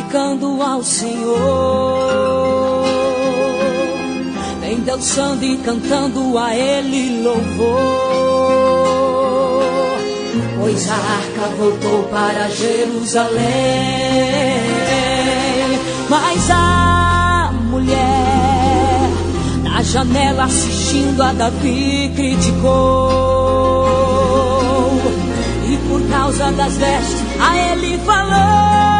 glorificando ao Senhor, vem dançando e cantando a Ele louvor, pois a arca voltou para Jerusalém. Mas a mulher na janela assistindo a Davi criticou, e por causa das vestes a ele falou: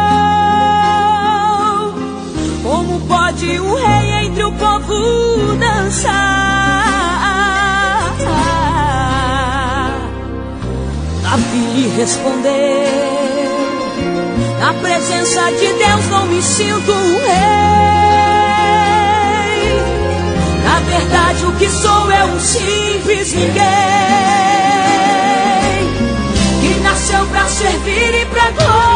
como pode um rei entre o povo dançar? Davi lhe respondeu: na presença de Deus não me sinto um rei. Na verdade o que sou é um simples ninguém, que nasceu pra servir e pra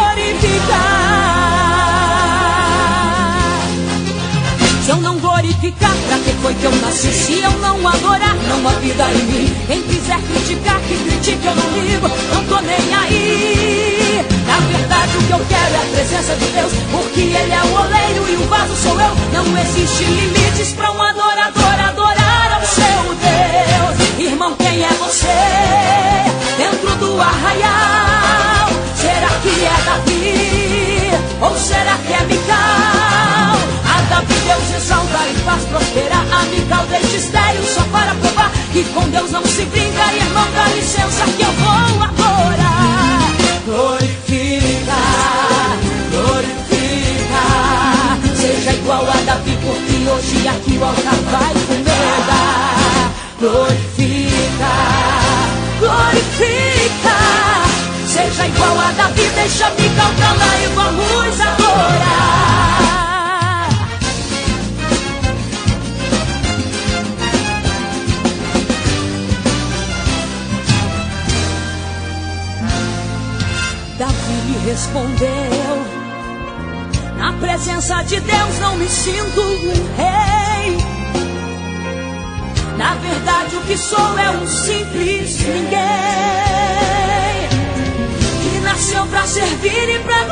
glorificar. Se eu não glorificar, pra que foi que eu nasci? Se eu não adorar, não há vida em mim. Quem quiser criticar, que critique, eu não ligo, não tô nem aí. Na verdade o que eu quero é a presença de Deus, porque Ele é o oleiro e o vaso sou eu. Não existe limites pra um adorador adorar ao seu Deus. Irmão, quem é você dentro do arraial? Será que é Davi? Ou será que é Mical? A Davi Deus exalta e faz prosperar, a Mical deixa estéril só para provar que com Deus não se brinca. Irmão, dá licença que eu vou adorar. Glorifica, glorifica, seja igual a Davi, porque hoje aqui o altar vai comer. Glorifica, glorifica, seja igual a Davi, deixa Mical pra lá e vamos adorar. Davi lhe respondeu: na presença de Deus não me sinto um rei. Na verdade o que sou é um simples ninguém, que nasceu pra servir e pra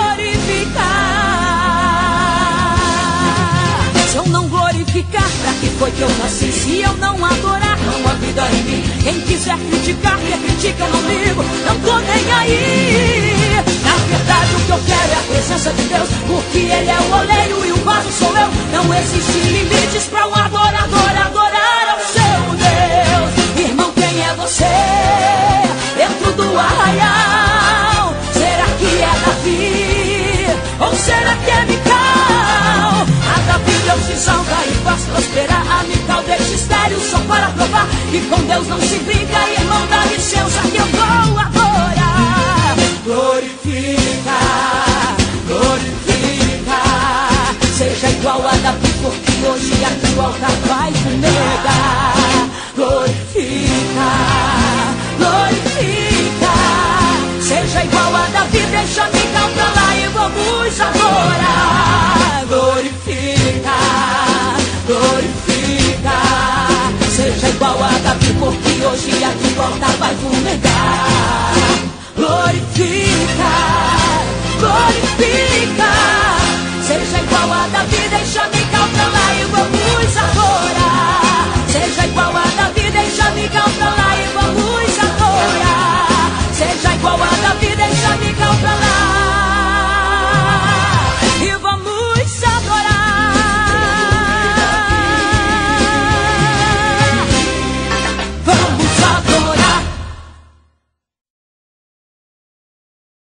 glorificar. Se eu não glorificar, pra que foi que eu nasci? Se eu não adorar, não há vida em mim. Quem quiser criticar, que critica, eu não ligo, não tô nem aí. Na verdade o que eu quero é a presença de Deus, porque Ele é o oleiro e o vaso sou eu. Não existe limites pra um adorador adorar ao seu Deus. Irmão, quem é você dentro do arraial? Será que é Davi? Ou será que é Mical? A Davi Deus exalta e faz prosperar, a Mical deixa estéril só para provar que com Deus não se brinca. Irmão, dá licença